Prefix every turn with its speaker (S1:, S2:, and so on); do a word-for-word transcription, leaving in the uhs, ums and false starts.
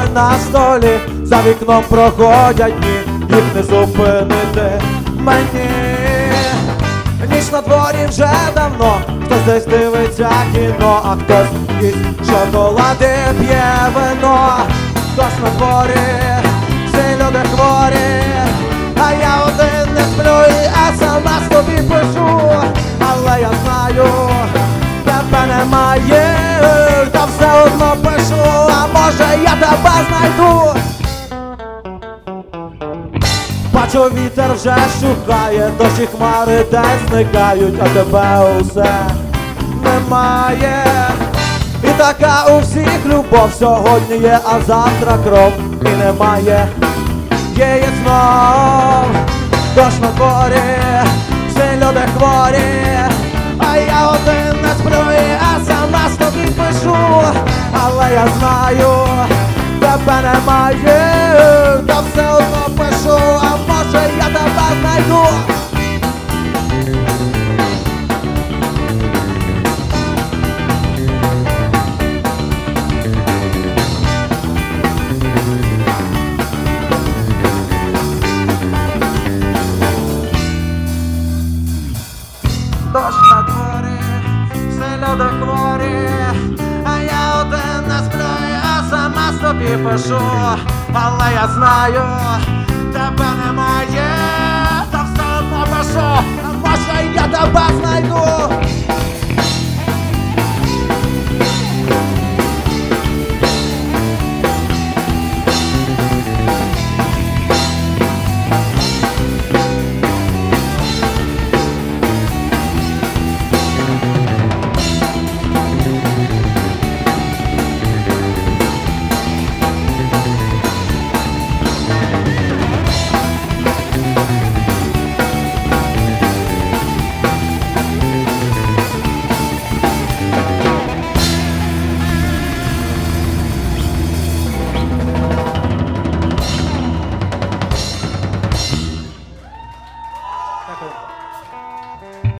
S1: на столі, за вікном проходять дні, їх не зупинити мені. Ніч на дворі вже давно, хтось десь дивиться кіно, а хтось їсть шоколади, п'є вино. Хтось на дворі, всі люди хворі, а я один не сплю і смс тобі пишу. Але я знаю, тебе немає, та все одно пишу, а може я тебе знайду. Бачу, вітер вже шукає, дощі хмари десь зникають, а тебе усе немає. І така у всіх любов, сьогодні є, а завтра кров, і немає її знов. Дощ на дворі, всі люди хворі, а я один не сплю і смс тобі пишу. Але я знаю, тебе немає, та все одно пишу, а може я тебе знайду. Дощ на дворі, всі люди хворі, а я один не сплю і смс тобі пишу. Але я знаю, тебе немає, та все одно пишу.